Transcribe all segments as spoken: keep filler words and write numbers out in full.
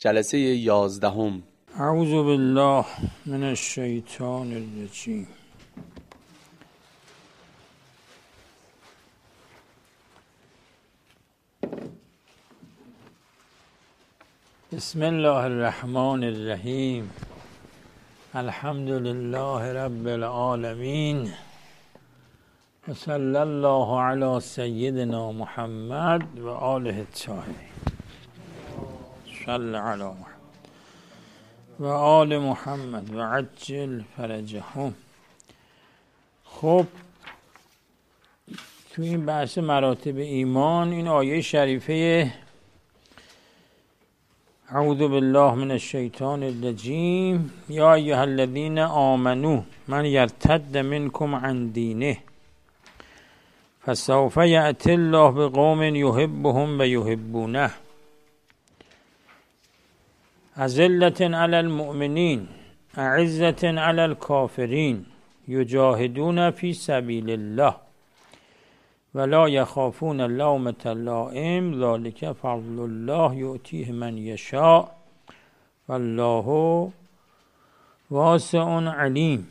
جلسه یازدهم. اعوذ بالله من الشیطان الرجیم. بسم الله الرحمن الرحیم. الحمد لله رب العالمین و صلی الله علی سیدنا محمد و آله الطاهرین. صلی علی محمد و آل محمد و عجل فرجهم. خب تو این بحث مراتب ایمان، این آیه شریفه اعوذ بالله من الشیطان الرجیم یا ایها الذین آمنوا من یرتد منکم عن دینه فسوف یأتی الله بقوم یحبهم و یحبونه أذلة علی المؤمنین أعزة علی الکافرین یجاهدون فی سبیل الله ولا یخافون لومة لائم ذلك فضل الله یؤتیه من یشاء والله واسع علیم.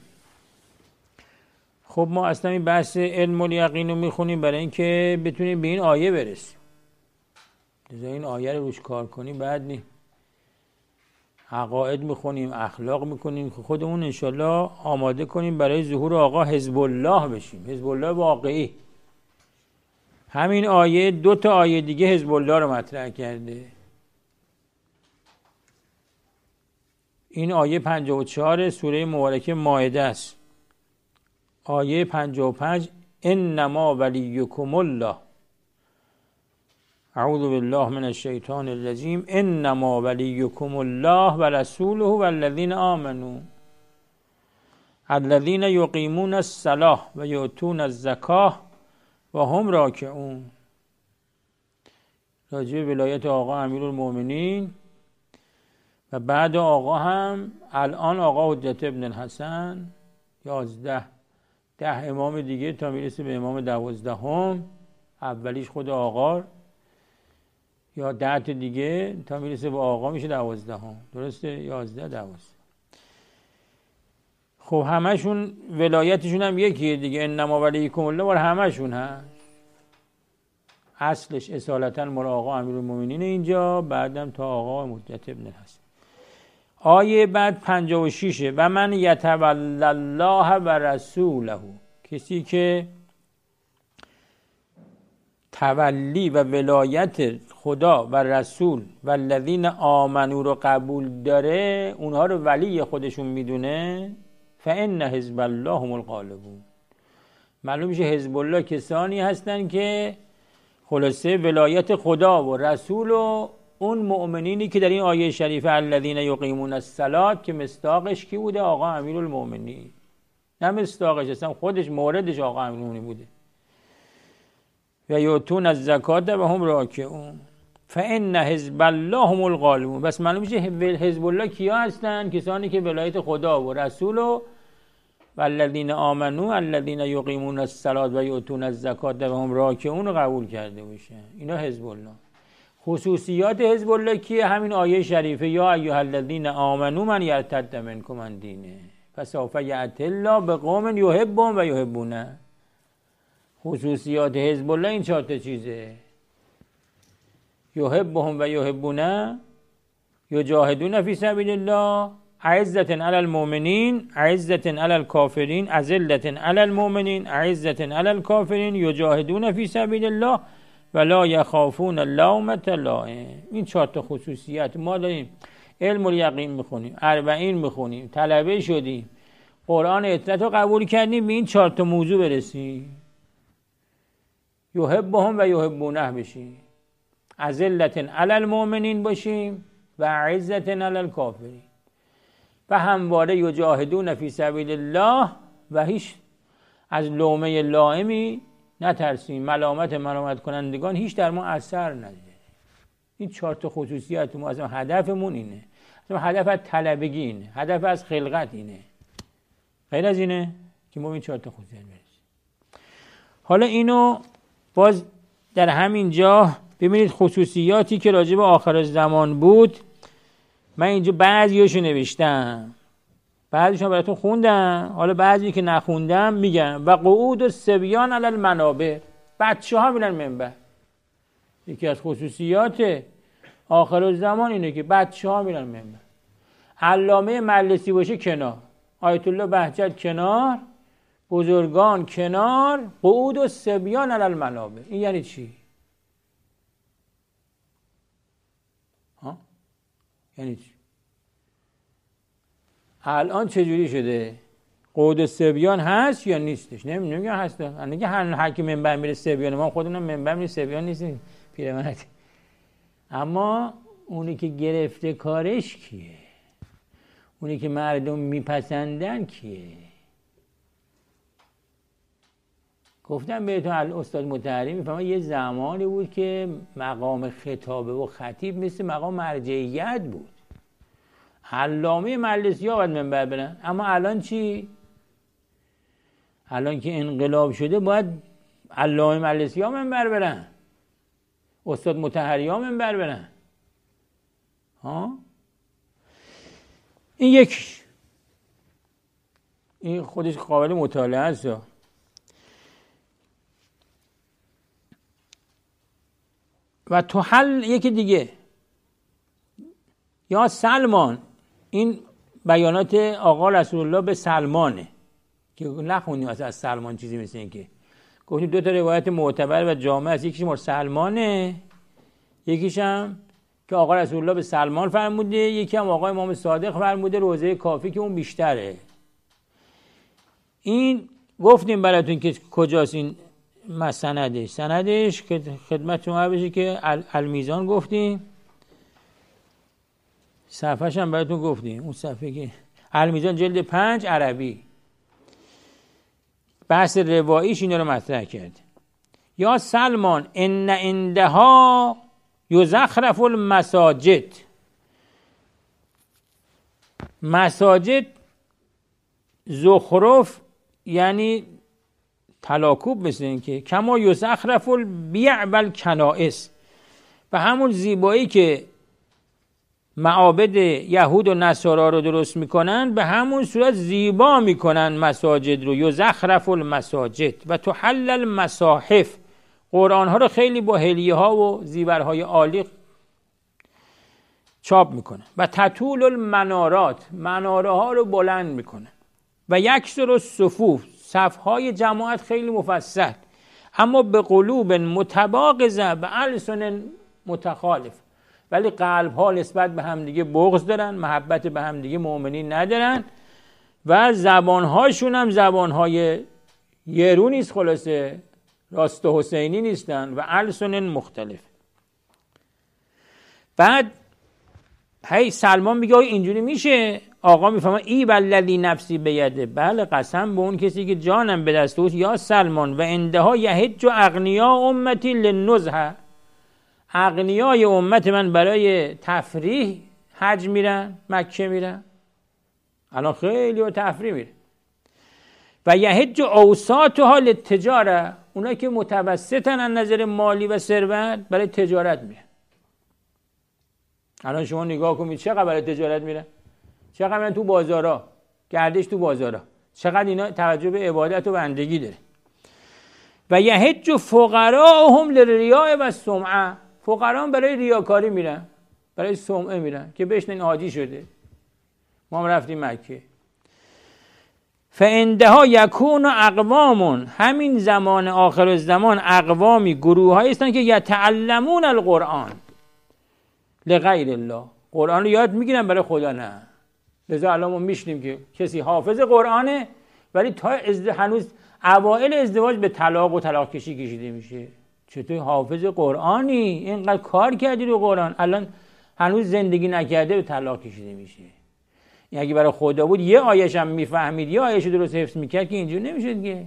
خب ما اصلا این بحث علم الیقین رو میخونیم برای اینکه بتونیم به این آیه برسیم. این آیه رو روش کار کنیم بعد نی عقاید میخونیم، اخلاق میکنیم، خودمون انشالله آماده کنیم برای ظهور آقا حزب الله بشیم، حزب الله واقعی. همین آیه دو تا آیه دیگه حزب الله رو مطرح کرده. این آیه پنجاه و چهار سوره مبارکه مائده است. آیه پنجاه و پنج انما ولیکم الله اعوذ بالله من الشیطان الرجیم انما ولیکم الله و رسوله و الذین آمنوا الذین یقیمون الصلاة و یؤتون الزکاة و هم راکعون. راجع به ولایت آقا امیرالمؤمنین و بعد آقا هم الان آقا حجت ابن الحسن یازده ده امام دیگه تا میرسه به امام دوازدهم. اولیش خود آقا یا ده تا دیگه تا میرسه به آقا میشه دوازدهم. درسته؟ یازده دوازده. خب همشون ولایتشون هم یکیه دیگه. انما ولیکم الله بر همشون هست. اصلش اصالتا مال آقا امیرالمؤمنین اینجا، بعدم تا آقا حجت ابن الحسن. آیه بعد پنجاه و شش و من یتولی الله و رسوله، کسی که تولی و ولایت خدا و رسول و الذین آمنو رو قبول داره، اونها رو ولی خودشون میدونه، فان حزب الله هم الغالبون. معلوم میشه حزب الله کسانی هستن که خلاصه ولایت خدا و رسول و اون مؤمنینی که در این آیه شریفه الذین یقیمون الصلاة که مصداقش کی بوده؟ آقا امیرالمؤمنین. نه مصداقش، اصلا خودش موردش آقا امیرالمؤمنین بوده. و یؤتون الزکاة و هم راکعون فان حزب الله هم الغالبون. بس معلوم میشه حزب الله کیا هستن؟ کسانی که ولایت خدا و رسول و والذین آمنوا الذین یقیمون الصلاة و یؤتون الزکاة و هم راکعون رو قبول کرده باشه. اینا حزب الله. خصوصیات حزب الله کیه؟ همین آیه شریفه یا ایها الذین آمنوا من یرتد منکم عن دینه فسوف یأتی الله بقوم یحبهم و یحبونه. خصوصیات حزب الله این چهار تا چیزه: یحبهم و یحبونه، یجاهدون فی سبیل الله، أعزة علی المؤمنین، أعزة علی الکافرین، أذلة علی المؤمنین، أعزة علی الکافرین، یجاهدون فی سبیل الله ولا یخافون لومة لائم. این چهار تا خصوصیت. ما داریم علم الیقین میخونیم، اربعین میخونیم، طلبه شدیم، قرآن اطرت رو قبول کردیم، به این چهار تا موضوع برسیم. یحبهم و یحبونه بشیم، أذلة علی المؤمنین باشیم و أعزة علی الکافرین، و همواره یجاهدون فی سبیل الله و هیچ از لومه لائمی نترسیم، ملامت ملامت کنندگان هیچ در ما اثر نداره. این چهار تا خصوصیت ما اصلا هدفمون اینه. اصلا هدف از طلبگی اینه، هدف از خلقت اینه. غیر از اینه که ما این چهار تا خصوصیت برسیم. حالا اینو باز در همین جا ببینید خصوصیاتی که راجع به آخر زمان بود من اینجا بعضیاشو نوشتم، بعضیشون براتون خوندم، حالا بعضی که نخوندم میگم. و قعود الصبیان علی المنابر، بچه ها میرن منبر. یکی از خصوصیات آخر الزمان اینه که بچه ها میرن منبر. علامه مجلسی باشه کنار، آیت الله بهجت کنار، بزرگان کنار، قعود الصبیان علی المنابر. این یعنی چی؟ ها؟ یعنی چی؟ الان چجوری شده؟ قعود الصبیان هست یا نیستش؟ نمیدونم یا هست. اگه هر کی منبر میره صبیان، ما خودمون منبر میره صبیان نیستیم پیرمرد. اما اونی که گرفته کارش کیه؟ اونی که مردم میپسندن کیه؟ گفتم بهتون استاد مطهری میفهمه یه زمانی بود که مقام خطابه و خطیب مثل مقام مرجعیت بود. علامه مجلسی ها باید منبر برن. اما الان چی؟ الان که انقلاب شده باید علامه مجلسی ها منبر برن، استاد مطهری ها منبر برن. ها؟ این یک، این خودش قابل مطالعه است. و تو حل یکی دیگه، یا سلمان، این بیانات آقا رسول الله به سلمانه که نخونیم اصلا از سلمان چیزی مثل این که گفتیم دو تا روایت معتبر و جامع است. یکیش مر سلمانه، یکیش هم که آقا رسول الله به سلمان فرموده، یکی هم آقا امام صادق فرموده روضه کافی که اون بیشتره. این گفتیم براتون که کجاست این سندش. سندش که خدمتتون عرض بشه که المیزان گفتیم، صفحه‌ش هم براتون گفتیم، اون صفحه که المیزان جلد پنج عربی بحث رواییش اینا رو مطرح کرد. یا سلمان ان عندها یزخرف المساجد. مساجد زخرف یعنی تلاکوب، مثل این که کما یزخرف البیع والکنائس، و همون زیبایی که معابد یهود و نصارا رو درست میکنن به همون صورت زیبا میکنن مساجد رو. یزخرف المساجد و تحل المصاحف، قرآن ها رو خیلی با حلیه ها و زیورهای عالی چاپ میکنن. و تطول المنارات، مناره ها رو بلند میکنن. و یکسر الصفوف، صفهای جماعت خیلی مفصل، اما به قلوب متباغضه و السن متخالف، ولی قلب ها نسبت به هم دیگه بغض دارن، محبت به هم دیگه مؤمنین ندارن، و زبان هاشون هم زبان های یرو نیست، خلاصه راست و حسینی نیستن، و السن مختلف. بعد هی سلمان میگه اینجوری میشه؟ آقا میفهمه ای بالذی نفسی بیده، بله قسم به اون کسی که جانم به دست اوست. یا سلمان و عندها یحج اغنیا امتی للنزهه، اغنیای امت من برای تفریح حج میرن، مکه میرن، الان خیلی و تفریح میرن. و یحج اوساطها للتجاره، اونا که متوسطن از نظر مالی و ثروت برای تجارت میرن. الان شما نگاه کنید چقدر برای تجارت میرن، چقدر میرن تو بازارا، گردش تو بازارا، چقدر اینا توجه به عبادت و بندگی داره. و یحج فقراهم للریاء و السمعه، فقرا برای ریاکاری میرن، برای سمعه میرن که بشنن حاجی شده، ما هم رفتیم مکه. فعندها یکون اقوام، همین زمان آخر الزمان اقوامی، گروه هایی هستن که یتعلمون القرآن لغیر الله، قرآن رو یاد میگیرن برای خدا نه. لذا الان ما میشنیم که کسی حافظ قرآنه ولی تا ازد... هنوز اوائل ازدواج به طلاق و طلاق کشی کشیده میشه. چطور حافظ قرآنی اینقدر کار کردی رو قرآن، الان هنوز زندگی نکرده به طلاق کشیده میشه؟ این اگه برای خدا بود یه آیش هم میفهمید، یه آیش درست حفظ میکرد که اینجور نمیشد دیگه.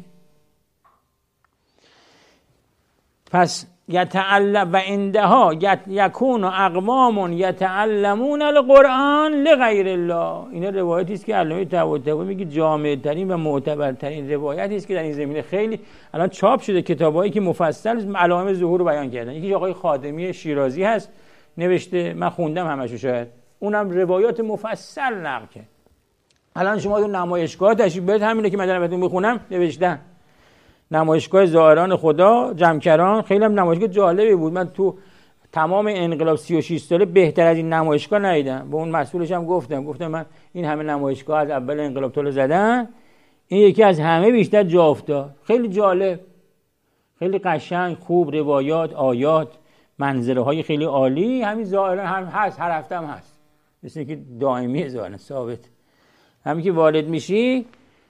پس یتعلم و عندها یکون اقوام یتعلمون القرآن لغیر الله، این روایتی است که علامه طباطبایی میگه جامع ترین و معتبرترین روایتی است که در این زمینه خیلی الان چاپ شده، کتابایی که مفصل علائم ظهور رو بیان کردن. یکی آقای خادمی شیرازی هست نوشته، من خوندم همشو، شاید اونم روایات مفصل نقل کرد. الان شما تو نمایشگاه تشریف برید، همینه که من دارم بهتون میخونم نوشتن نمایشگاه زائران خدا جمکران. خیلی هم نمایشگاه جالبی بود. من تو تمام انقلاب سی و شش ساله بهتر از این نمایشگاه ندیدم. به اون مسئولش هم گفتم گفتم من این همه نمایشگاه از اول انقلاب تا زدن، این یکی از همه بیشتر جا افتاد. خیلی جالب، خیلی قشنگ، خوب، روایات، آیات، منظره های خیلی عالی. همین زائران هم هست، هر هفته هم هست، مثل که دائمی زائران ثابت. همین که وارد میشی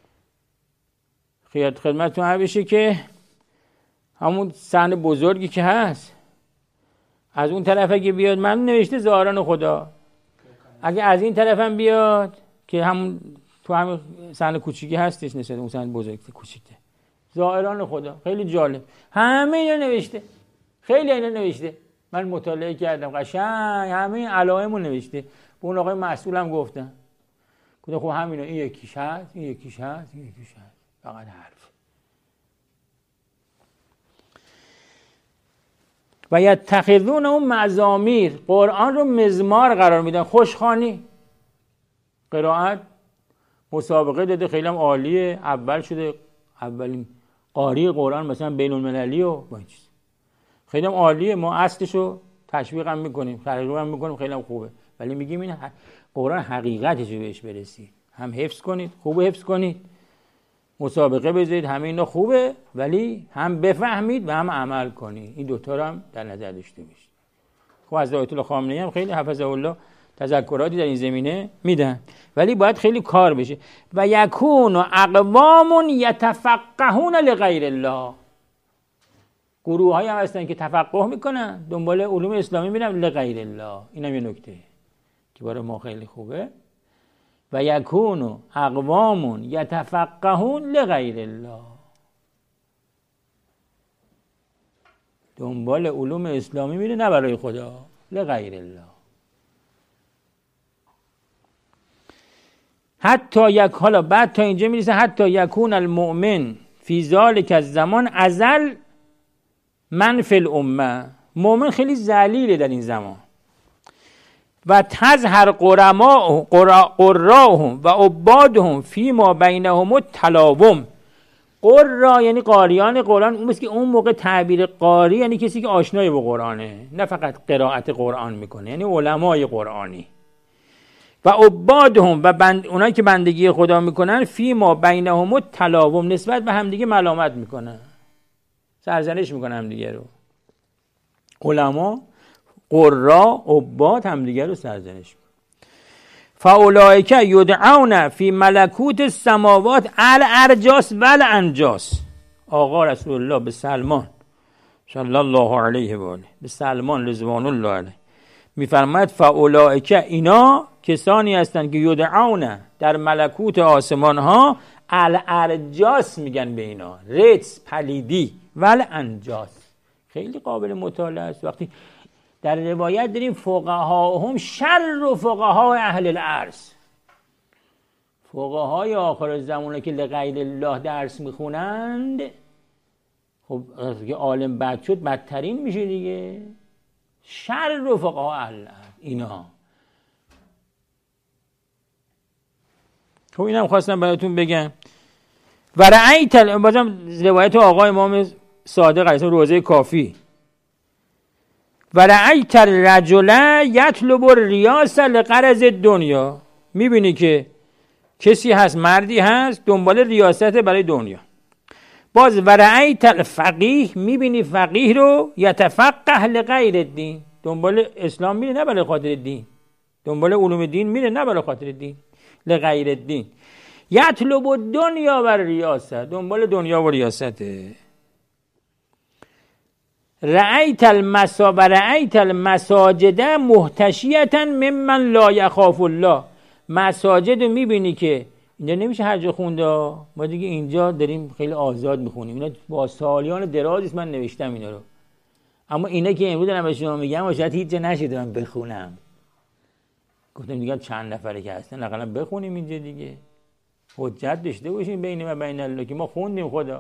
خیاط خدمتتون هر بشه که همون صحن بزرگی که هست از اون طرف اگه بیاد، من نوشته زائران خدا، اگه از این طرف هم بیاد که همون تو همین صحن کوچیکی هستش نسبت اون صحن بزرگ کوچیکه، زائران خدا. خیلی جالب، همه اینا نوشته، خیلی اینا نوشته. من مطالعه کردم قشنگ، همه علائمو نوشته. به اون آقای مسئولم گفتم گفتم خب همینا، این یکیش هست، این یکیش هست، این یکیش هست، فقط حرف. و یتخذون اون مزامیر، قرآن رو مزمار قرار میدن، خوشخوانی. قرائت مسابقه داده، خیلی هم عالیه، اول شده، اولین قاری قرآن مثلا بین المللی و با این چیز، خیلی هم عالیه. ما اصلشو تشویق هم میکنیم، ترغیب هم میکنیم، خیلی هم خوبه. ولی میگیم این قرآن حقیقتش رو بهش برسید، هم حفظ کنید، خوب حفظ کنید، مسابقه بذارید، همه اینا خوبه، ولی هم بفهمید و هم عمل کنید. این دوتا رو هم در نظر داشته باشید. خب از آیت الله خامنه‌ای هم خیلی حفظه الله تذکراتی در این زمینه میدن، ولی باید خیلی کار بشه. و یکون اقوام یتفقهون لغیر الله، گروه هایی هم هستن که تفقه میکنن، دنبال علوم اسلامی میرن لغیر الله. اینم یه نکته که برای ما خیلی خوبه. و یکون اقوام یتفقهون لغیر الله، دنبال علوم اسلامی میره نه برای خدا، لغیر الله. حتی یک، حالا بعد تا اینجا میرسه حتی یکون المؤمن فی ذالک الزمان ازل من فی الامه، مؤمن خیلی ذلیله در این زمان. و تظهر قرماء قراءهم و عبادهم فیما بینهم التلاوم. قرا یعنی قاریان قرآن، اون که اون موقع تعبیر قاری یعنی کسی که آشنای با قرآنه، نه فقط قرائت قرآن میکنه، یعنی علمای قرآنی. و عبادهم و بند، اونایی که بندگی خدا میکنن، فیما بینهم التلاوم، نسبت به همدیگه ملامت میکنن، سرزنش میکنن همدیگه رو. علما، قرا، عباد همدیگه رو سرزنش میکنن. فاولئک یدعون فی ملکوت السماوات الارجاس والانجاس. آقا رسول الله به سلمان صلی الله علیه و آله، به سلمان رضوان الله علیه میفرماید فاولئک، اینا کسانی هستند که یدعون در ملکوت آسمان ها، الارجاس میگن به اینا، رجس، پلیدی، والانجاس. خیلی قابل مطالعه است. وقتی در روایت داریم فقهاهم شر و فقهای اهل الارض، فقهای آخر زمانه که لغیر الله درس میخونند، خب که عالم بد شد بدترین میشه دیگه. شر و فقها اهل الارض اینا. خب اینم خواستم براتون بگم. و رأیت، بازم روایت آقای امام صادق علیه روزه کافی، و رأیت الرجل یطلب الریاسه لغرض الدنیا، میبینی که کسی هست، مردی هست دنبال ریاست برای دنیا. باز و رأیت الفقیه، میبینی فقیه رو یتفقه لغیر الدین، دنبال اسلام میره نه برای خاطر دین، دنبال علوم دین میره نه برای خاطر دین، لغیر الدین. یطلب الدنیا و ریاسه، دنبال دنیا و ریاسته. رأیت المسا و رأیت المساجد محتشیتا ممن لا یخاف الله، مساجد رو میبینی که اینجا نمیشه هر جا خونده، ما دیگه اینجا داریم خیلی آزاد میخونیم، اینا با سالیان درازی من نوشتم اینا رو، اما اینا که امروز دارم به شما میگم شاید هیچ جا نشده من بخونم. گفتم دیگه چند نفره که هستن حداقل بخونیم اینجا دیگه، حجت داشته باشیم بین و بین الله که ما خوندیم خدا.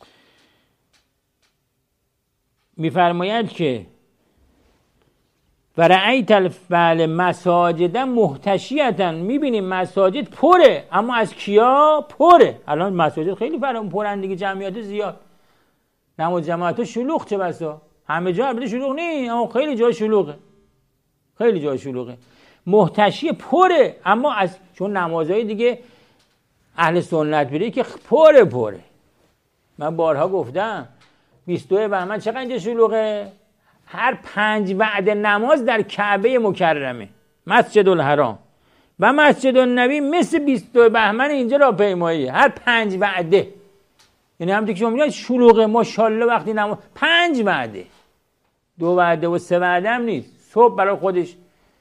میفرماید که و رأیت الفعل مساجد محتشیتا، میبینیم مساجد پره، اما از کیا پره؟ الان مساجد خیلی فرام پرن دیگه، جمعیت زیاد، نماز جماعت شلوغ، چه بسا همه جا البته شلوغ نی، اما خیلی جا شلوغه، خیلی جا شلوغه، محتشی پره، اما از چون نمازهای دیگه اهل سنت بری که پره پره. من بارها گفتم بیست و دو بهمن چقدر اینجا شلوغه؟ هر پنج وعده نماز در کعبه مکرمه، مسجد الحرام و مسجد النبی مثل بیست و دو بهمن اینجا را پیمایی، هر پنج وعده، یعنی همونطور که شما میگید شلوغه ماشاءالله وقتی نماز پنج وعده، دو وعده و سه وعده هم نیست. صبح برای خودش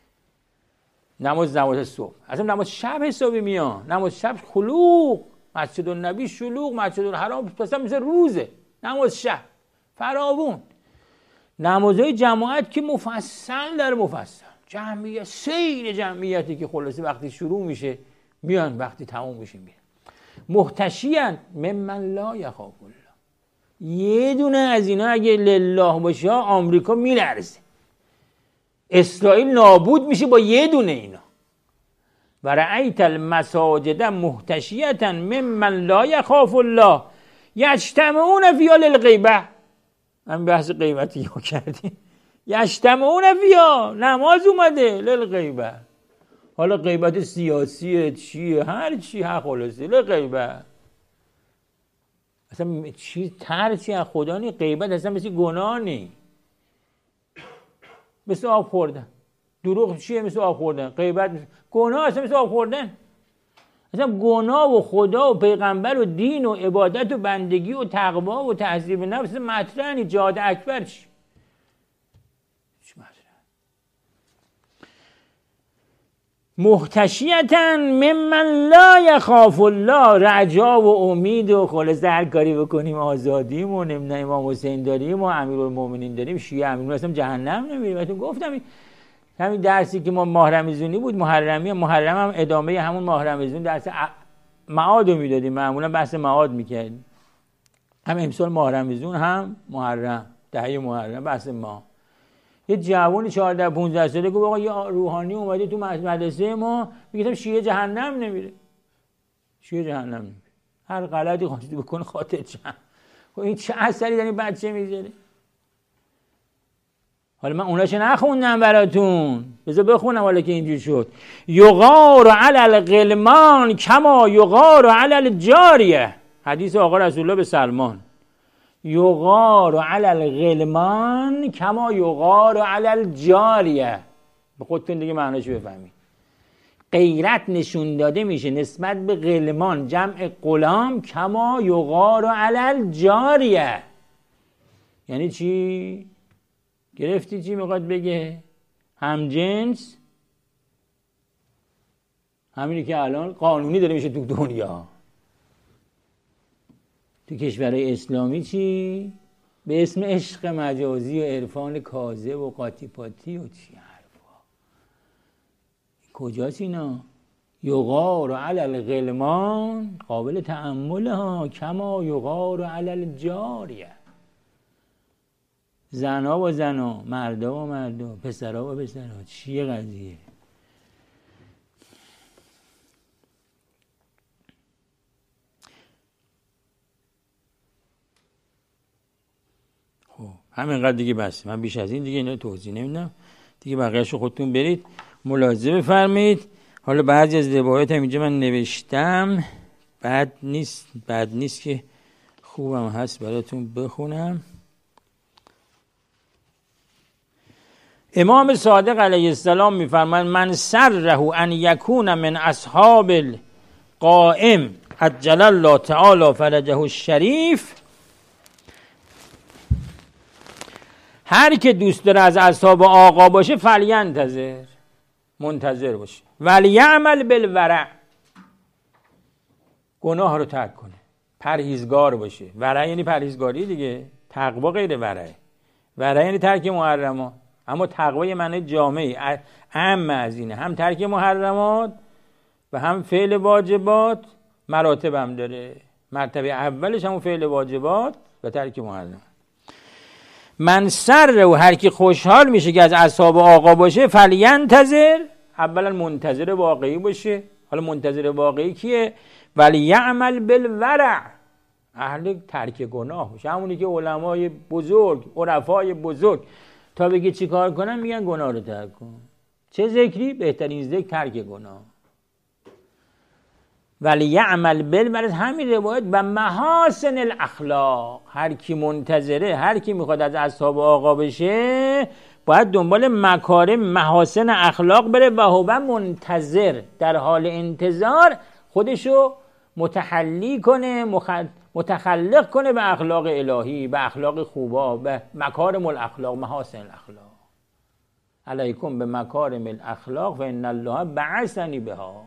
نماز نماز صبح، اصلا نماز شب حسابی میان، نماز شب خلوق، مسجد النبی شلوغ، مسجد الحرام پسا مثل روزه، نماز شب فراوون، نمازهای جماعت که مفصل در مفصل، جمعیت سیر جمعیتی که خلاصه وقتی شروع میشه میان، وقتی تموم میشه میان. محتشیان ممن لا یخاف الله، یه دونه از اینا اگه لله باشه آمریکا میلرزه، اسرائیل نابود میشه با یه دونه اینا. و رأیت المساجد محتشیتا ممن لا یخاف الله یجتمعون فیها للغیبه، هم بحث غیبتی ها کردیم، یجتمعون فیها، نماز اومده للغیبه، حالا غیبت سیاسیه چیه هر چی ها خلاصه للغیبه، اصلا چی ترسی از خدا نی، غیبت اصلا مثل گناه نی، مثل آب خوردن، دروغ چیه مثل آب خوردن، غیبت مثل... گناه اصلا مثل آب خوردن، اصلا گناه و خدا و پیغمبر و دین و عبادت و بندگی و تقوا و تهذیب نفس مطرح نی، جهاد اکبر چی؟ چی مطرح؟ محتشیتا ممن لا یخاف الله، رجا و امید و خلاصه هر کاری بکنیم آزادیم و نمیدونم امام حسین داریم و امیرالمومنین داریم، شیعه امیرالمومنین اصلا جهنم نمیریم. بهتون گفتم همین درسی که ما ماه رمضانی بود، محرمی، محرم هم ادامه همون ماه رمضان درس معاد رو میدادیم، معمولا بحث معاد میکردیم، هم امسال ماه رمضان هم محرم، دهه محرم بحث ما. یه جوانی چهارده پانزده ساله گفت آقا یه روحانی اومده تو مدرسه ما میگه شیعه جهنم نمیره، شیعه جهنم نمیره، هر غلطی خواستی بکنه خاطر جهنم. خب این چه اثری در این بچه میذاره؟ حالا من اوناشو نخوندم براتون، بذار بخونم حالا که اینجوری شد. یغار علی الغلمان کما یغار علی الجاریه، حدیث آقا رسول الله به سلمان، یغار علی الغلمان کما یغار علی الجاریه، به خودتون دیگه معنیشو بفهمید. غیرت نشون داده میشه نسبت به غلمان جمع غلام کما یغار علی الجاریه، یعنی چی؟ گرفتی چی میخواد بگه؟ هم جنس، همینی که الان قانونی داره میشه تو دنیا، تو کشورهای اسلامی چی؟ به اسم عشق مجازی و عرفان کاذب و قاطی پاتی و چی حرفا، کجاست اینا؟ یغار علی الغلمان، قابل تأمله ها، کما یغار علی الجاریه، زنا با زنا، مردا با مردا، پسرا با پسرا، چیه قضیه؟ خب همینقدر دیگه بس، من بیش از این دیگه اینا توضیح نمیدم دیگه، بقیه‌شو خودتون برید ملاحظه بفرمایید. حالا بعضی از روایات هم اینجا من نوشتم، بد نیست، بد نیست که خوبم هست براتون بخونم. امام صادق علیه السلام میفرمایند من سره ان یکون من اصحاب القائم عجل الله تعالی فرجه الشریف، هر که دوست داره از اصحاب آقا باشه فلینتظر، منتظر باشه، ولیعمل بالورع، گناه رو ترک کنه، پرهیزگار باشه. ورع یعنی پرهیزگاری دیگه، تقوا غیر ورع، ورع یعنی ترک محرمات، اما تقوا یه معنی جامعی عام از اینه، هم ترک محرمات و هم فعل واجبات، مراتب هم داره، مرتبه اولش همون فعل واجبات و ترک محرمات. من سر و هر کی خوشحال میشه که از اصحاب آقا باشه، فلینتظر، اولا منتظر واقعی باشه. حالا منتظر واقعی کیه؟ ولی یعمل بالورع، اهل ترک گناه باشه. همونی که علمای بزرگ، عرفای بزرگ تا بگی چی کار کنن میگن گناه رو ترک کن. چه ذکری؟ بهترین ذکر ترک گناه. ولی یعمل بالورع، همین روایت و محاسن الاخلاق. هر کی منتظره، هر کی میخواد از اصحاب آقا بشه، باید دنبال مکارم محاسن اخلاق بره و هو منتظر، در حال انتظار خودشو متحلی کنه، متخلق کنه به اخلاق الهی، به اخلاق خوبا، به مکارم الاخلاق، محاسن الاخلاق. علیکم به مکارم الاخلاق فان الله بعثنی بها.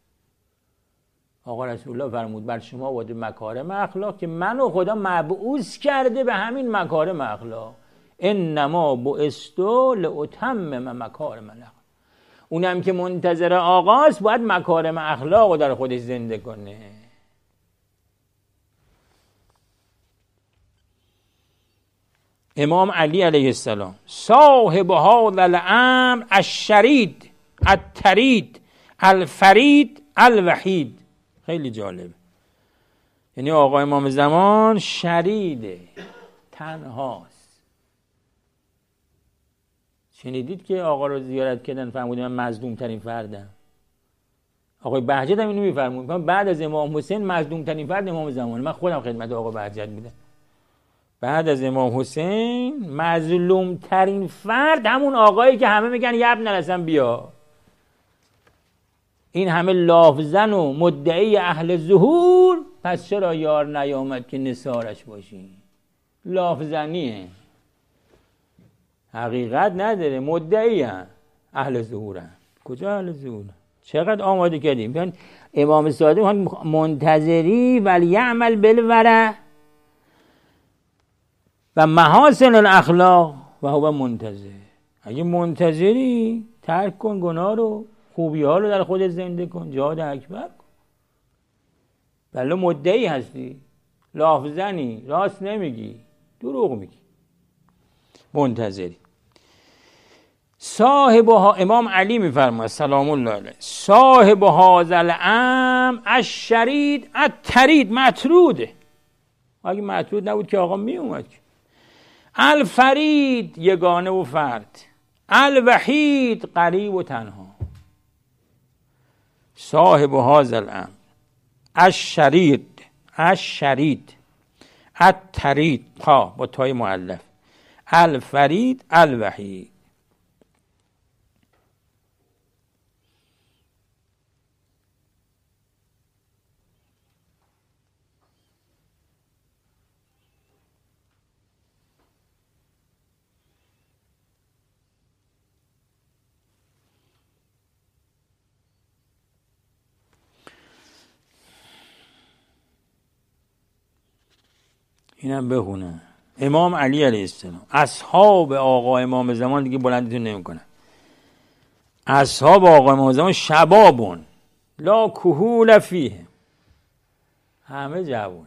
آقا رسول الله فرمود بر شما باید مکارم اخلاق که منو خدا مبعوث کرده به همین مکارم اخلاق. انما بعثتو لاتمم مکارم الاخلاق. اونم که منتظر آقاست باید مکارم اخلاق رو در خودش زنده کنه. امام علی علیه السلام صاحب هذا الامر الشرید الترید الفرید الوحید. خیلی جالب. یعنی آقا امام زمان شریده، تنهاست. شنیدید که آقا رو زیارت کردن فرمودن من مظلوم ترین فردم. آقای بهجت هم اینو میفرمود بعد از امام حسین مظلوم ترین فرد امام زمان. من خودم خدمت آقا بهجت میدم. بعد از امام حسین مظلوم ترین فرد همون آقایی که همه میگن یه ابن الحسن بیا. این همه لافزن و مدعی اهل ظهور، پس چرا یار نیامد که نثارش باشی؟ لافزنیه، حقیقت نداره، مدعی هم. اهل ظهور هم. کجا اهل ظهور؟ چقدر آماده کردیم. بیان امام صادق منتظری ولی یعمل بالورع و محاسن الاخلاق و هو منتظر. اگه منتظری ترک کن گناه رو، خوبی ها رو در خودت زنده کن، جهاد اکبر کن. بله مدعی هستی، لافزنی، راست نمیگی، دروغ میگی، منتظری. صاحب ها، امام علی میفرماید سلام الله علیه، صاحب هذا الامر الشرید الترید مطروده. اگه مطرود نبود که آقا میومد. الفرید یگانه و فرد، الوحید قریب و تنها. صاحب هذا الامر الشرید الشرید الترید، تا با تای مؤلف، الفرید الوحید. اینم بخونه. امام علی علیه السلام اصحاب آقا امام زمان، دیگه بلندتون نمیکنه، اصحاب آقا امام زمان شبابون لا کهول فیه، همه جوونه.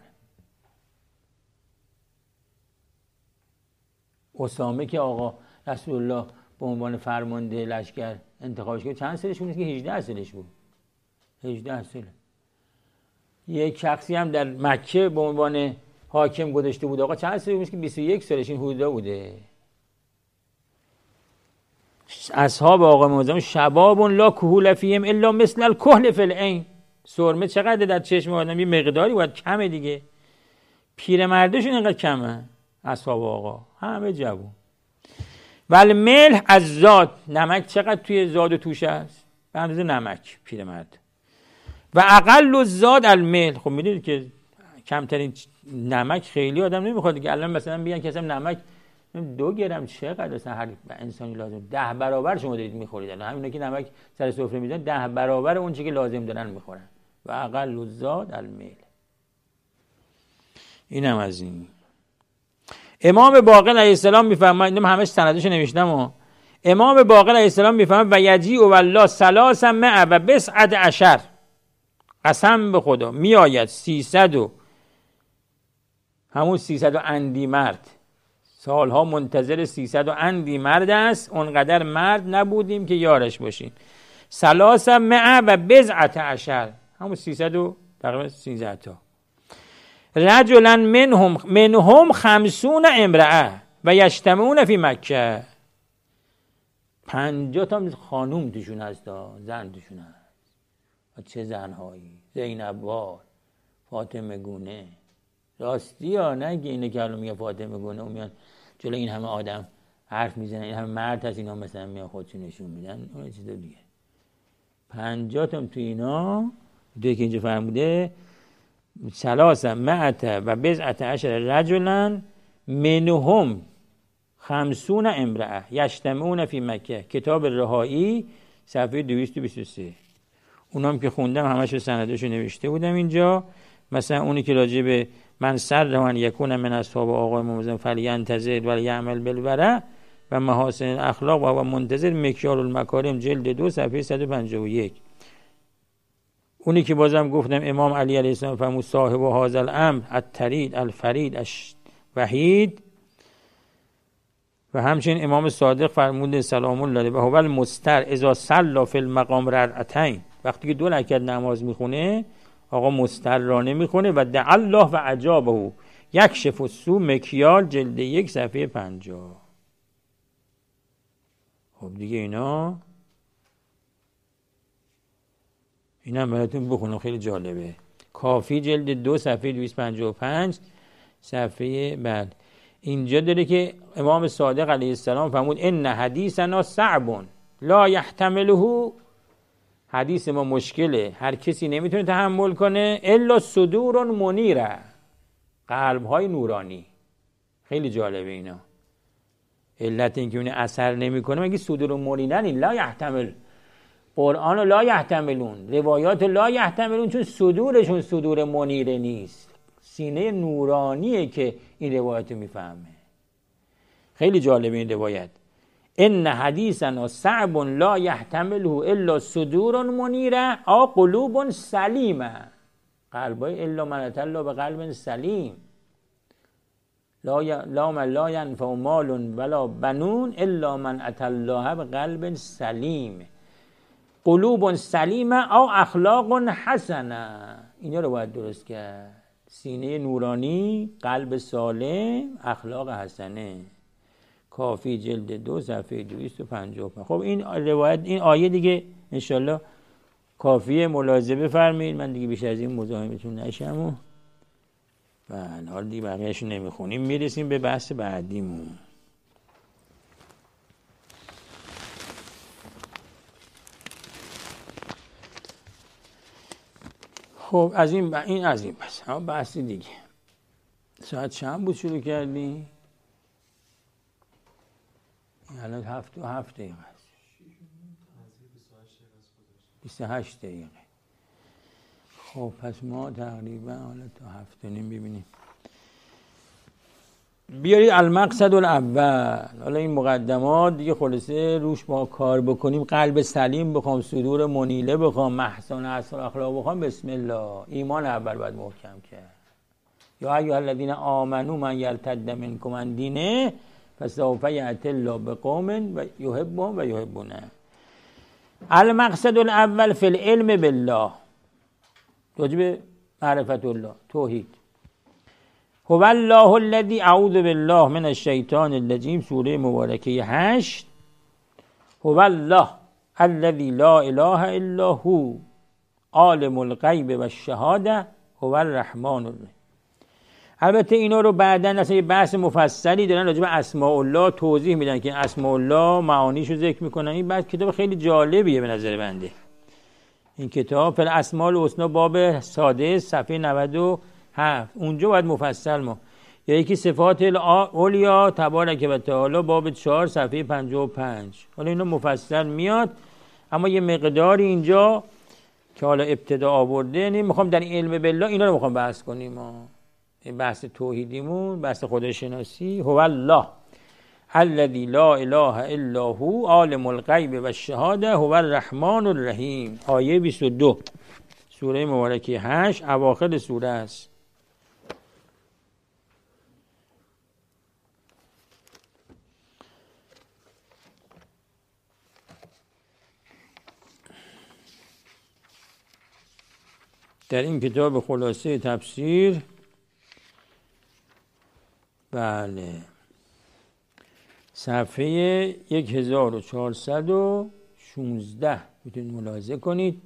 اسامه که آقا رسول الله به عنوان فرمانده لشکر انتخابش کرد چند سالش بود؟ که هجده سالش بود. هجده سال. یک شخصی هم در مکه به عنوان حاکم گذاشته بود آقا چند سالش بود؟ که بیست و یک سالش. این حدودا بوده. اصحاب آقا معظم شبابون لا کهول فیهم الا مثل الکحل فی العین. سرمه چقدر در چشم آدم؟ یه مقداری باید کمه دیگه. پیرمردشون اینقدر کمه. اصحاب آقا همه جوون. ولی ملح از زاد، نمک چقدر توی زاد و توش هست؟ به اندازه نمک پیرمرد. و اقل الزاد الملح. خب میدونید که کمترین نمک خیلی آدم نمیخواد دیگه. الان مثلا میگن که اصلا نمک دو گرم چقدر اصلا هر انسانی لازم، ده برابر شما دارید میخورید. الان همینا که نمک سر سفره میذارن ده برابر اون چیزی که لازم دارن میخورن. و اقل الزاد الملح. اینم از این. امام باقر علیه السلام میفرماید، اینم همش سندش نوشتم ها. امام باقر علیه السلام میفرماید و یجیء والله ثلاثا مئة و بسعة عشر، قسم به خدا میآید سیصد و همون سیصد و اندی مرد، سالها منتظر سیصد و اندی مرد است، اونقدر مرد نبودیم که یارش باشیم. ثلاث مئه و بضعة عشر، همون سیصد و تقریبا سیزده تا. رجلا منهم منهم خمسون امرأه و یجتمعون فی مکه، پنجاه تا خانوم توشون هست، زن توشون هست. چه زنهایی؟ زینب وار، فاطمه گونه. راستی یا نه که اینه که الان میگه فاطمه گونه اون میان جلو این همه آدم حرف میزنن، این همه مرد هست، اینا مثلا میان خودشون نشون میدن، اون چیز دیگه. پنجاه تا تو اینا دوی که اینجا فرموده ثلاث مئة و بضعة عشر رجلا منهم خمسون امرأه یجتمعون فی مکه، کتاب رهایی صفحه دویست و بیست و سه. اونام که خوندم همش سندشو نوشته بودم اینجا. مثلا اونی که راجع به من سر من یکون من اصحاب آقای موزن فلینتظر ولی یعمل بالورع و محاسن اخلاق و منتظر مکیال المکارم جلد دو صفحه صد و پنجاه و یک. اونی که بازم گفتم امام علی علیه السلام فرمود صاحب و هذا الامر الطرید الفرید الوحید، و همچنین امام صادق فرمود سلام الله علیه و هو المستر اذا صلى فی المقام رکعتین، وقتی که دو رکعت نماز میخونه آقا مسترانه میخونه. و دعا الله و اجابه یکشف السوء مکیال جلد یک صفحه پنجاه. خب دیگه اینا اینا براتون بخونم، خیلی جالبه. کافی جلد دو صفحه دویست و پنجاه و پنج صفحه بعد اینجا داره که امام صادق علیه السلام فرمود ان حدیثنا صعب لا یحتمله، حدیث ما مشکله، هر کسی نمیتونه تحمل کنه، الا صدور منیره، قلب های نورانی. خیلی جالبه اینا. علت این که اون اثر نمیکنه مگه صدور منیره نی، لا یحتمل، قرآن لا یحتملون، روایات لا یحتملون، چون صدورشون صدور منیره نیست، سینه نورانیه که این روایت میفهمه. خیلی جالبه این روایت. ان حدیثنا صعب لا یحتمله الا صدور منیره آ قلوب سلیمه، قلبای الا من اتى الله بقلب سلیم. لا ی... لا من لا ينفع مال ولا بنون الا من اتى الله بقلب سلیم. قلوب سلیمه او اخلاق حسنه، اینا رو باید درست کرد. سینه نورانی، قلب سالم، اخلاق حسنه. کافی جلد دو صفحه دویست و پنجاه و پنج. خب این روایت، این آیه دیگه انشالله کافیه ملاحظه بفرمایید، من دیگه بیشتر از این مزاحمتون نشم و بله حال دیگه بقیه‌اش نمیخونیم، میرسیم به بحث بعدیمون. خب از این این از این بس ها بحث دیگه. ساعت چند بود شروع کردی؟ الان هفت و هفت دقیقه است. بیست و هشت دقیقه. خب پس ما تقریبا حالا تا هفت و نیم ببینیم. بیارید المقصد الاول. حالا این مقدمات دیگه خلاصه روش ما کار بکنیم، قلب سلیم بخوام، صدور منیله بخوام، محسن اصل اخلاق بخوام، بسم الله. ایمان اول باید محکم کرد. یا ایها الذین آمنوا من یرتد منکم عن دینه فسوف یأتی الله بقوم و یحبهم و یحبونه. المقصد الاول فی العلم بالله، واجب معرفت الله، توحید. هو الله الذی اعوذ بالله من الشیطان الرجیم، سوره مبارکه هشت. هو الله الذی لا اله الا هو عالم الغیب و الشهاده هو الرحمن الرحیم. البته اینا رو بعداً اصلا یه بحث مفصلی دارن راجع به اسماء الله توضیح میدن که اسماء الله معانیشو ذکر میکنن. این بعد کتاب خیلی جالبیه به نظر بنده. این کتاب فل اسماء الحسنا باب ساده صفحه نود و هفت، اونجا باید مفصل ما. یا یکی صفات الاولیا تبارک و تعالی باب چهار صفحه پنجاه و پنج. حالا اینا مفصل میاد، اما یه مقداری اینجا که حالا ابتدا آورده نیم میخوام در این علم بالله اینا رو میخوام بحث کنیم. ما این بحث توحیدیمون، بحث خودشناسی. هو الله الذی لا اله الا هو عالم الغیب و الشهاده هو الرحمن الرحیم. آیه بیست و دو سوره مبارکه هشت، اواخر سوره است. در این کتاب خلاصه تفسیر، بله، صفحه یک هزار و چهارصد و شانزده میتونید ملاحظه کنید.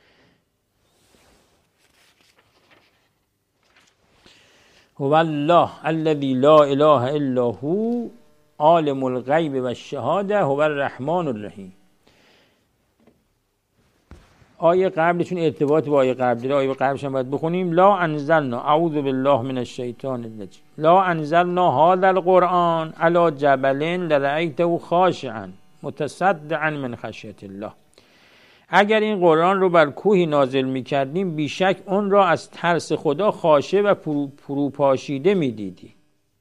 هو الله الذی لا اله الا هو عالم الغیب و الشهاده هو الرحمن الرحیم. آیه قبلشون ارتباط با آیه قبل داره، آیه قبلش هم باید بخونیم. لا انزلنا، اعوذ بالله من الشیطان الرجیم، لا انزلنا هذا القرآن على جبل لرأیته خاشعا متصدعا من خشیة الله. اگر این قرآن رو بر کوهی نازل می‌کردیم بیشک اون را از ترس خدا خاشع و پروپاشیده می‌دیدی.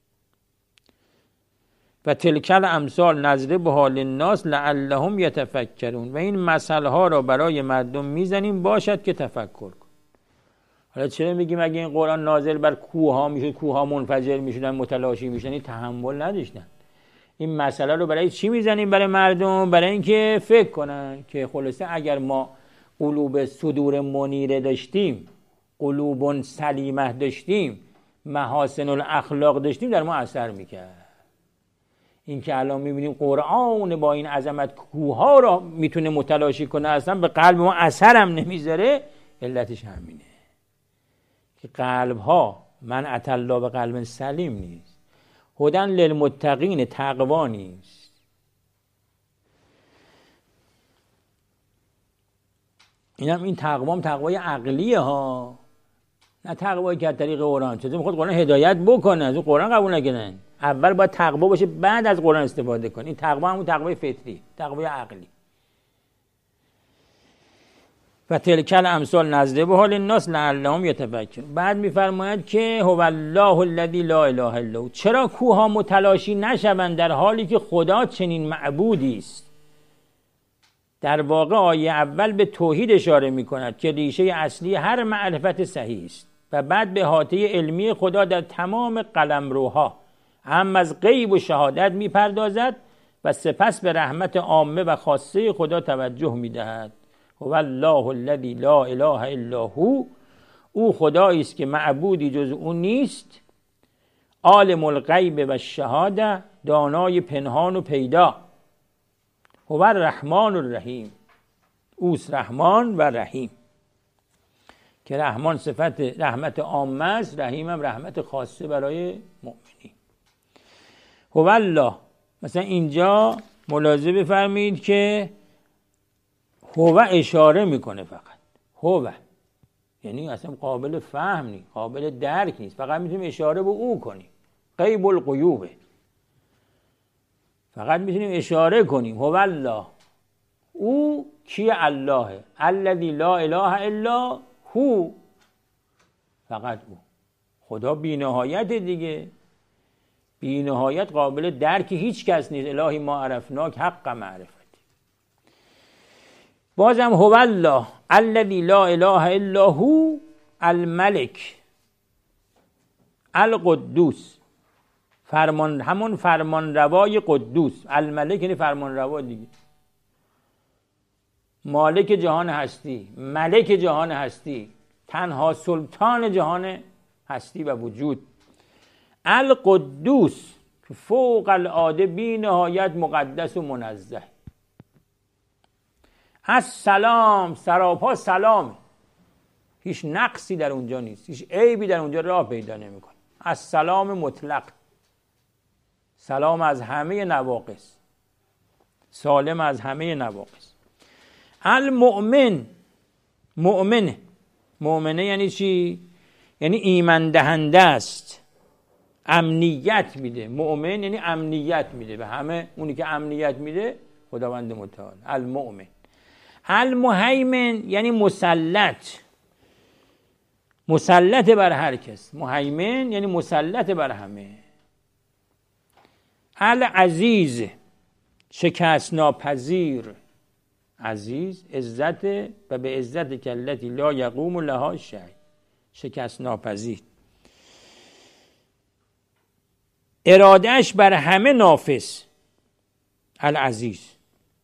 و تلکل امثال نضربها للناس لعلهم یتفکرون. و این مثل ها را برای مردم میزنیم باشد که تفکر کن. حالا چرا میگیم اگه این قرآن نازل بر کوه ها میشد، کوه ها منفجر میشدن، متلاشی میشدن، این تحمل نداشتن. این مسئله رو برای چی میزنیم برای مردم؟ برای اینکه فکر کنن که خلاصه اگر ما قلوب صدور منیره داشتیم، قلوب سلیمه داشتیم، محاسن الاخلاق داشتیم، در ما اثر میکرد. این که الان میبینیم قرآن با این عظمت کوها را میتونه متلاشی کنه، اصلا به قلب ما اثر هم نمیذاره، علتش همینه که قلب ها من اتلا به قلب سلیم نیست. هدن للمتقین، تقوا نیست. اینم این تقوام تقوای عقلیه ها، نه تقوایی که از طریق قرآن. چطور میخواد قرآن هدایت بکنه، از اون قرآن قبول نکنن. اول باید تقوا باشه بعد از قرآن استفاده کنی. این تقوا همون تقوای فطری، تقوای عقلی. و تلکل امثال نضربها للناس لعلهم یتفکرون. بعد میفرماید که هو الله الذی لا اله الا هو. چرا کوها متلاشی نشوند در حالی که خدا چنین معبودی است؟ در واقع آیه اول به توحید اشاره میکند که ریشه اصلی هر معرفت صحیح است و بعد به احاطه علمی خدا در تمام قلمروها هم از غیب و شهادت میپردازد و سپس به رحمت عامه و خاصه خدا توجه میدهد. هو الله الذی لا اله الا هو. او خدایی است که معبودی جز او نیست. عالم الغیب و الشهاده، دانای پنهان و پیدا. هو الرحمن الرحیم. اوست رحمان و رحیم که رحمان صفت رحمت عامه است، رحیم هم رحمت خاصه برای مؤمنین. هو الله، مثلا اینجا ملاحظه بفرمایید که هو اشاره میکنه، فقط هو، یعنی اصلا قابل فهم نیست، قابل درک نیست، فقط میتونیم اشاره به او کنیم. غیب الغیوبه، فقط میتونیم اشاره کنیم. هو الله، او کی؟ الله الذی لا اله الا هو، فقط او. خدا بی نهایت دیگه، بی نهایت قابل درک هیچ کس نیست. الهی ما عرفناک حق معرفتی. بازم هو الله الذی لا اله الا هو الملک القدوس، فرمان، همون فرمان روای قدوس. الملک یعنی فرمان روا دیگه، مالک جهان هستی، ملک جهان هستی، تنها سلطان جهان هستی و وجود. القدوس که فوق العاده بی نهایت مقدس و منزه. السلام، سراپا سلام، هیچ نقصی در اونجا نیست، هیچ عیبی در اونجا راه پیدا نمیکنه. السلام مطلق، سلام از همه نواقص، سالم از همه نواقص. المؤمن، مؤمن، مؤمنه یعنی چی؟ یعنی ایمان دهنده است، امنیت میده. مؤمن یعنی امنیت میده به همه. اونی که امنیت میده خداوند متعال. المؤمن. المهیمن یعنی مسلط، مسلط بر هر کس. مهیمن یعنی مسلط بر همه. العزیز، شکست ناپذیر. عزیز عزت و به عزت کلتی لا یقوم لها شیء، شکست ناپذیر. ارادهش بر همه نافذ. العزیز.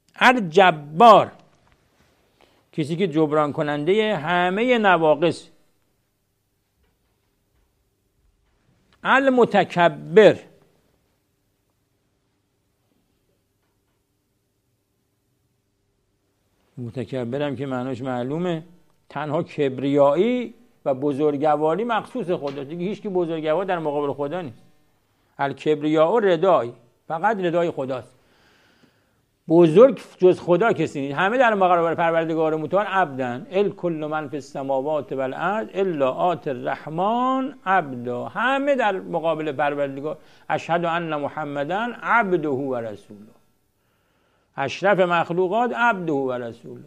الجبار، کسی که جبران کننده همه نواقص، المتکبر، متکبرم که معناش معلومه، تنها کبریایی و بزرگواری مخصوص خدا، دیگه هیچ کی بزرگوار در مقابل خدا نیست. الکبریاء ردای، فقط ردای خداست. بزرگ جز خدا کسی نیست. همه در مقابل پروردگار متعال عبدن. ال کل من فی السماوات و الارض الا آتی الرحمن عبدا. همه در مقابل پروردگار. اشهد ان محمدن عبده و رسوله. اشرف مخلوقات عبده و رسوله.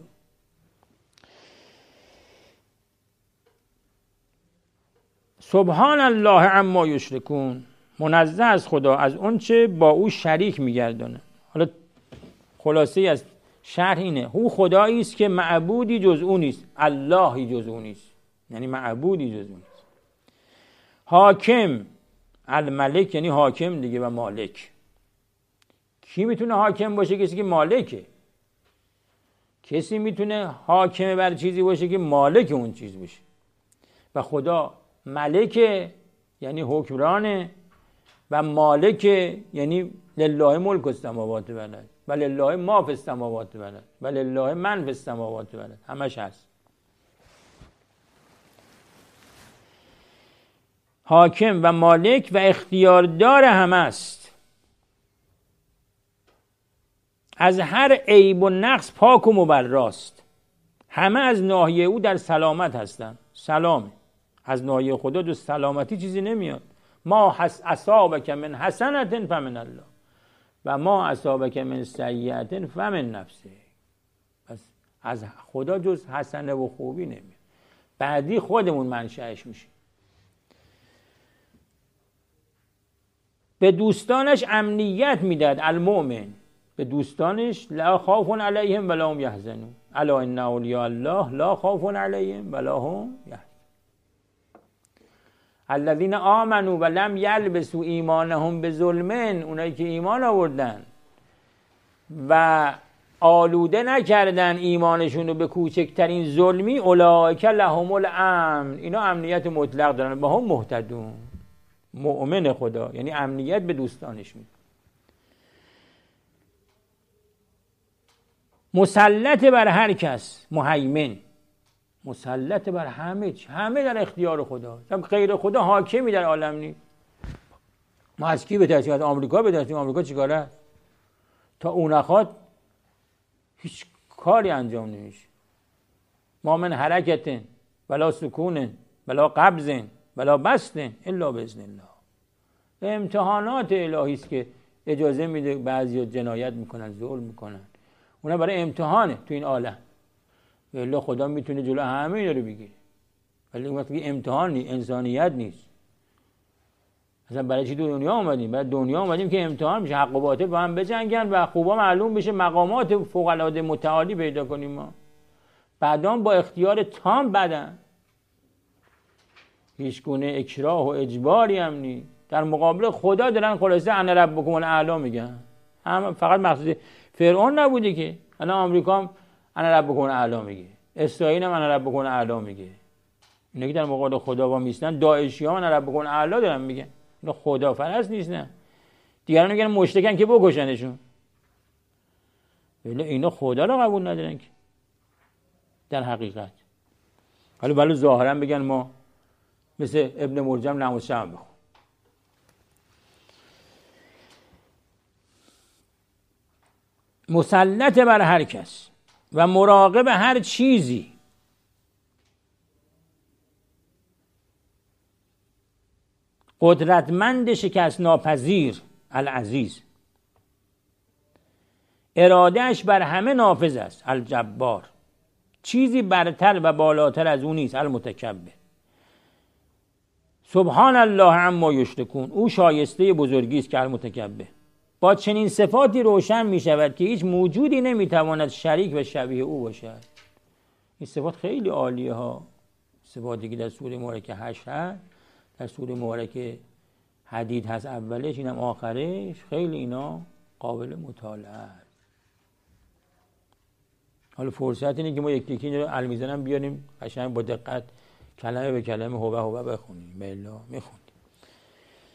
سبحان الله عما یشرکون، منزه از خدا از اون چه با او شریک میگردونه. حالا خلاصه از شرح اینه، او خدایی است که معبودی جز او نیست، اللهی جز او نیست، یعنی معبودی جز او نیست. حاکم، الملک یعنی حاکم دیگه و مالک. کی میتونه حاکم باشه؟ کسی که مالکه. کسی میتونه حاکم بر چیزی باشه که مالک اون چیز باشه. و خدا ملکه یعنی حکمرانه و مالکه یعنی لله ملک السماوات و الارض و لله ما فی السماوات و الارض و لله من فی السماوات و الارض، همش هست. حاکم و مالک و اختیاردار همه است. از هر عیب و نقص پاک و مبراست. همه از ناحیه او در سلامت هستند. سلامه. از ناحیه خدا جو سلامتی چیزی نمیاد. ما اصابک من حسنة فمن الله و ما اصابک من سیئة فمن نفسه. پس از خدا جز حسنه و خوبی نمیاد. بعدی خودمون منشأش میشه. به دوستانش امنیت میداد. المؤمن به دوستانش لا خوف علیهم ولا هم یحزنون. الا ان اولیاء الله لا خوف علیهم ولا هم یحزنون. الذین آمنوا و لم یلبسوا ایمانهم بظلم، اونایی که ایمان آوردن و آلوده نکردن ایمانشون رو به کوچکترین ظلمی، اولئک لهم الامن، اینا امنیت مطلق دارن، با هم مهتدون. مؤمن خدا یعنی امنیت به دوستانش میده. مسلط بر هر کس، مهیمن، مسلط بر همه، همه در اختیار خدا. غیر خدا حاکمی در عالم نیست. ما از کی بترسیم؟ از آمریکا بترسیم؟ آمریکا چیکاره؟ تا اون نخواد هیچ کاری انجام نمیشه. ما من حرکت ولا سکون ولا قبض ولا بسط الا باذن الله. امتحانات الهی است که اجازه میده بعضیا جنایت میکنن، ظلم میکنن. اونا برای امتحانه تو این عالم. ولی خدا میتونه جلو همه اینا رو بگیره. ولی اون وقتی امتحان نیست، انسانیت نیست. اصلا برای چی دنیا اومدیم؟ برای دنیا اومدیم که امتحان میشه، حق و باطل با هم بجنگن و خوبا معلوم بشه، مقامات فوق العاده متعالی پیدا کنیم. ما بعدام با اختیار تام بدن، هیچ گونه اکراه و اجباری هم نیست. در مقابل خدا دارن خلاصه انا ربکم الاعلی میگن. هم فقط مقصود فرعون نبوده که الان آمریکا هم انا ربکم الاعلی میگه، اسرائیل هم انا ربکم الاعلی میگه. اینا که در مقابل خدا با میستن، داعشی ها انا ربکم الاعلی دارن میگن. اینا خدا پرست نیستن. دیگران میگن مشرکن که بکشنشون. ولی اینا خدا رو قبول ندارن که در حقیقت. حالا ولی ظاهرا بگن ما مثل ابن مرجم نماز شب بخون. مسلط بر هر کس و مراقب هر چیزی. قدرتمند شکست ناپذیر، العزیز. ارادهش بر همه نافذ است، الجبار. چیزی برتر و بالاتر از اون نیست، المتکبر. سبحان الله عما یشرکون، او شایسته بزرگی است که المتکبر. با چنین صفاتی روشن می شود که هیچ موجودی نمی تواند شریک و شبیه او باشد. این صفات خیلی عالیه ها. صفاتی که در سوره مبارکه هشت هست، در سوره مبارکه حدید هست اولش، اینم آخرش، خیلی اینا قابل مطالعه است. حالا فرصت اینه که ما یک یکی رو المیزانم بیاریم قشنگ با دقت کلمه به کلمه هوبه هوبه بخونیم. بلا میخونیم.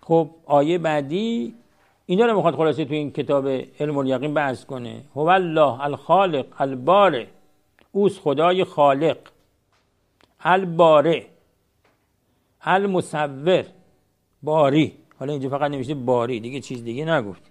خب آیه بعدی اینا رو میخواد خلاصه تو این کتاب علم الیقین بحث کنه. هو الله الخالق البارئ، اوست خدای خالق، البارئ المصور، باری. حالا اینجا فقط نوشته باری، دیگه چیز دیگه نگفت.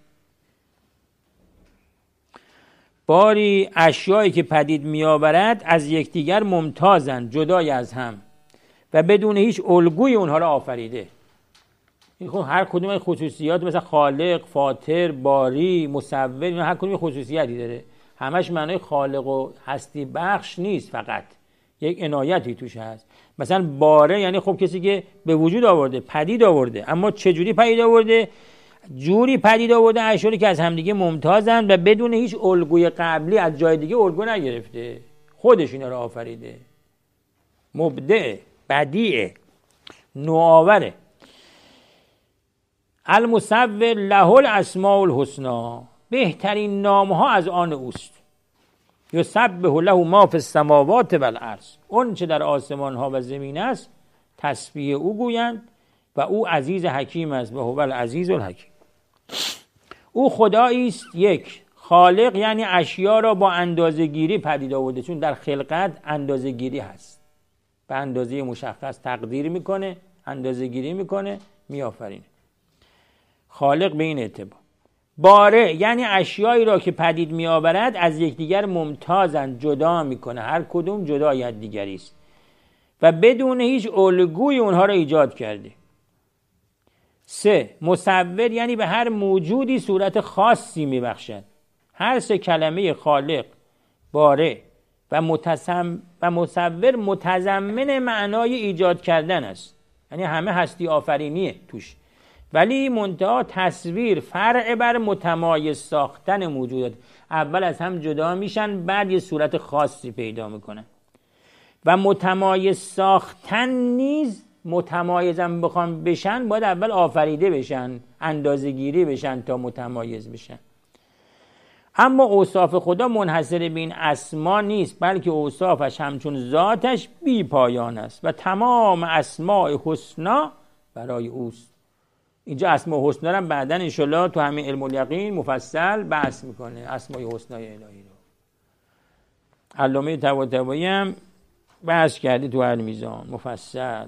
باری اشیایی که پدید میآورد از یکدیگر ممتازند، جدای از هم و بدون هیچ الگوی اونها را آفریده. این خب هر کدوم خصوصیات، مثلا خالق، فاطر، باری، مصور، اینا هر کدوم خصوصیتی داره. همش معنای خالق و هستی بخش نیست، فقط یک عنایتی توش هست. مثلا باره یعنی خب کسی که به وجود آورده، پدید آورده. اما چه جوری پدید آورده؟ جوری پدید آورده اشیایی که از همدیگه ممتازن و بدون هیچ الگوی قبلی از جای دیگه الگو نگرفته، خودش اینا رو آفریده. مبدع، بدیع، نوآوره. المصور له الاسماء الحسنا، بهترین نام ها از آن اوست. یسبح له ما فی السماوات و الارض، اون چه در آسمان ها و زمین است تسبیح او گویند و او عزیز حکیم است و هو العزیز الحکیم. او خدایی است یک، خالق یعنی اشیا را با اندازه گیری پدید آورده، چون در خلقت اندازه گیری هست، به اندازه مشخص تقدیر میکنه، اندازه گیری میکنه، میآفرینه. خالق به این اعتبار. باره یعنی اشیایی را که پدید میآورد از یکدیگر ممتازند، جدا میکنه، هر کدوم جدای از دیگری است و بدون هیچ الگوی اونها را ایجاد کرده. سه، مصور یعنی به هر موجودی صورت خاصی میبخشد. هر سه کلمه خالق، باره و متصم و مصور متضمن معنای ایجاد کردن است، یعنی همه هستی آفرینیه توش، ولی منتها تصویر فرع بر متمایز ساختن موجودات. اول از هم جدا میشن، بعد یه صورت خاصی پیدا میکنن. و متمایز ساختن نیز، متمایزم بخوام بشن باید اول آفریده بشن، اندازه گیری بشن تا متمایز بشن. اما اوصاف خدا منحصر به این اسما نیست، بلکه اوصافش همچون ذاتش بی پایان است و تمام اسماء حسنا برای اوست. اینجا اسماء حسنا رو بعدن انشالله تو همین علم الیقین مفصل بحث میکنه، اسماء حسنای الهی رو. علامه طباطبایی هم بحث کرده تو المیزان مفصل.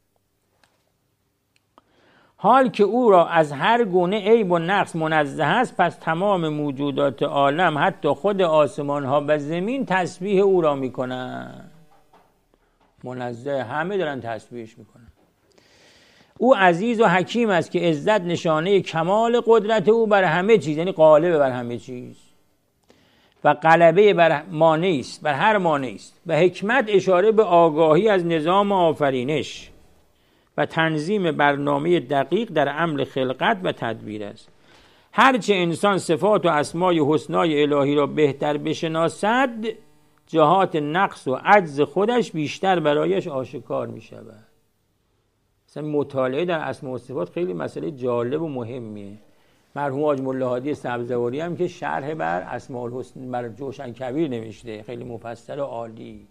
حال که او را از هر گونه عیب و نقص منزه است، پس تمام موجودات عالم حتی خود آسمان ها و زمین تسبیح او را میکنن. منزه، همه دارن تسبیحش میکنن. او عزیز و حکیم است که عزت نشانه کمال قدرت او بر همه چیز، یعنی غالب بر همه چیز، و غلبه بر مانع است، بر هر مانع است. و حکمت اشاره به آگاهی از نظام آفرینش و تنظیم برنامه دقیق در امر خلقت و تدبیر است. هرچه انسان صفات و اسمای حسنای الهی را بهتر بشناسد، جهات نقص و عجز خودش بیشتر برایش آشکار می شود. مثلا مطالعه در اسما و صفات خیلی مسئله جالب و مهمیه. مرحوم حاج ملا هادی سبزواری هم که شرح بر اسماء الحسن بر جوشن کبیر نوشته، خیلی مفصل و عالی.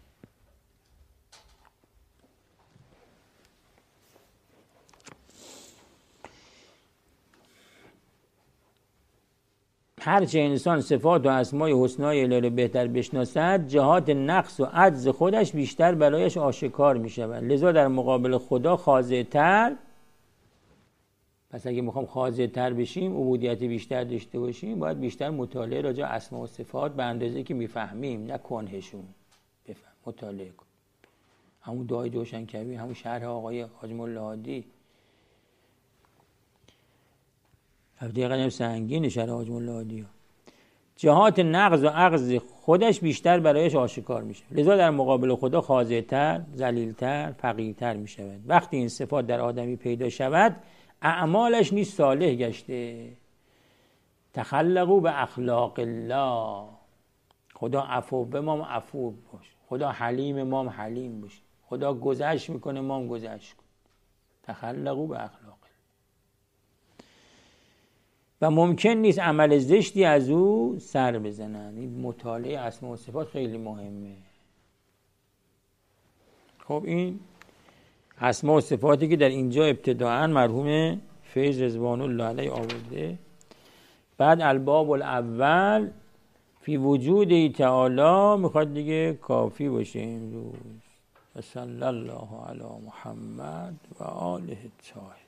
هرچه انسان صفات و اسمای حسنای الهی را بهتر بشناسد، جهات نقص و عجز خودش بیشتر برایش آشکار می شود. لذا در مقابل خدا خاضع‌تر، پس اگه میخوام خاضع‌تر بشیم، عبودیت بیشتر داشته باشیم، باید بیشتر مطالعه راجع اسما و صفات به اندازه‌ای که میفهمیم، نه کنهشون بفهم، مطالعه کن. همون دعای جوشن کبیر، همون شرح آقای حاج ملا هادی، هفته قدم سنگین شرح حاج ملا هادی، جهات نقص و عجز خودش بیشتر برایش آشکار میشه. لذا در مقابل خدا خاضع‌تر، ذلیل‌تر، فقیرتر میشود. وقتی این صفات در آدمی پیدا شود، اعمالش نیز صالح گشته. تخلقوا به اخلاق الله. خدا عفو به ما عفو باش، خدا حلیم ما هم حلیم باش، خدا گذشت میکنه ما هم گذشت کن. تخلقوا به اخلاق الله. و ممکن نیست عمل زشتی از او سر بزنن. این مطالعه اسماء و صفات خیلی مهمه. خب این اسماء و صفاتی که در اینجا ابتداعاً مرحوم فیض رضوان الله علیه آورده. بعد الباب الاول فی وجود تعالی میخواد دیگه کافی باشه امروز. صلی الله علی محمد و آله الطاهرین.